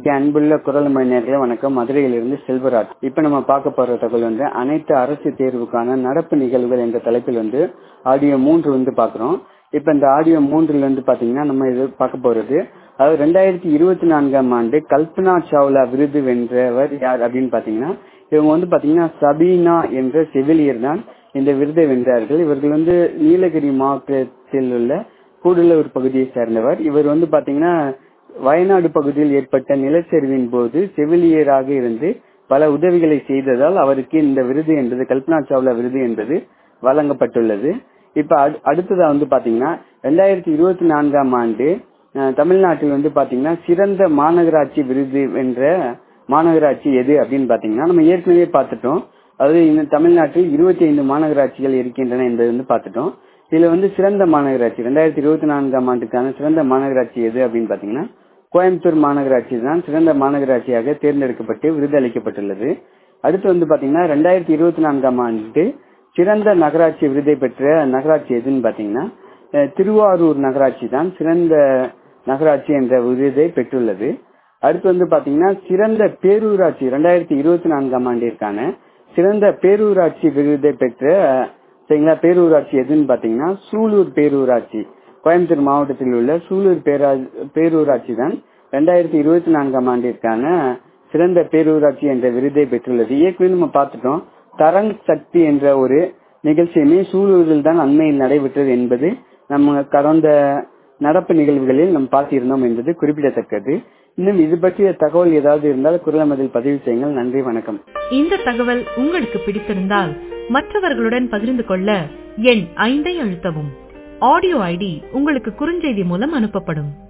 அன்புள்ள குரல் மணியர்களே வணக்கம். மதுரையிலிருந்து செல்வராஜ். இப்ப நம்ம பார்க்க போற தகவல் அனைத்து அரசு தேர்வுக்கான நடப்பு நிகழ்வுகள் என்ற தலைப்பில் ஆடியோ 3 பாக்குறோம். இப்ப இந்த ஆடியோ 3 பாத்தீங்கன்னா நம்ம இது பார்க்க போறது, அதாவது 2024ஆம் ஆண்டு கல்பனா சாவ்லா விருது வென்றவர் யார் அப்படின்னு பாத்தீங்கன்னா, இவங்க பாத்தீங்கன்னா சபீனா என்ற செவிலியர் தான் இந்த விருதை வென்றார்கள். இவர்கள் நீலகிரி மாவட்டத்தில் உள்ள கூடலூர் பகுதியை சேர்ந்தவர். இவர் பாத்தீங்கன்னா வயநாடு பகுதியில் ஏற்பட்ட நிலச்சரிவின் போது செவிலியராக இருந்து பல உதவிகளை செய்ததால் அவருக்கு இந்த விருது என்பது, கல்பனா சாவ்லா விருது என்பது வழங்கப்பட்டுள்ளது. இப்ப அடுத்ததா பாத்தீங்கன்னா 2024ஆம் ஆண்டு தமிழ்நாட்டில் பாத்தீங்கன்னா சிறந்த மாநகராட்சி விருது வென்ற மாநகராட்சி எது அப்படின்னு பாத்தீங்கன்னா, நம்ம ஏற்கனவே பார்த்துட்டோம். அதாவது இந்த தமிழ்நாட்டில் 25 மாநகராட்சிகள் இருக்கின்றன என்பது பார்த்துட்டோம். இதுல சிறந்த மாநகராட்சி 2024ஆம் ஆண்டுக்கான சிறந்த மாநகராட்சி எது அப்படின்னு பாத்தீங்கன்னா, கோயம்புத்தூர் மாநகராட்சி தான் சிறந்த மாநகராட்சியாக தேர்ந்தெடுக்கப்பட்டு விருது அளிக்கப்பட்டுள்ளது. அடுத்து பாத்தீங்கன்னா 2024ஆம் ஆண்டு சிறந்த நகராட்சி விருதை பெற்ற நகராட்சி எதுன்னு பாத்தீங்கன்னா, திருவாரூர் நகராட்சி தான் சிறந்த நகராட்சி என்ற விருதை பெற்றுள்ளது. அடுத்து பாத்தீங்கன்னா சிறந்த பேரூராட்சி 2024ஆம் ஆண்டிற்கான சிறந்த பேரூராட்சி விருதை பெற்ற பேரூராட்சி எதுன்னு பாத்தீங்கன்னா, சூலூர் பேரூராட்சி, கோயம்புத்தூர் மாவட்டத்தில் உள்ள சூலூர் பேரூராட்சி தான் 2024ஆம் ஆண்டிற்கான சிறந்த பேரூராட்சி என்ற விருதை பெற்றுள்ளது. ஏற்கனவே நம்ம பார்த்துட்டோம், தரங் சக்தி என்ற ஒரு நிகழ்ச்சியுமே சூலூரில் தான் அண்மையில் நடைபெற்றது என்பது நம்ம கடந்த நடப்பு நிகழ்வுகளில் நாம் பார்த்திருந்தோம் என்பது குறிப்பிடத்தக்கது. இன்னும் இது பற்றிய தகவல் ஏதாவது இருந்தால் குரலமதில் பதிவு செய்யுங்கள். நன்றி, வணக்கம். இந்த தகவல் உங்களுக்கு பிடித்திருந்தால் மற்றவர்களுடன் பகிர்ந்து கொள்ள எண் 5 அழுத்தவும். ஆடியோ ஐடி உங்களுக்கு குறுஞ்செய்தி மூலம் அனுப்பப்படும்.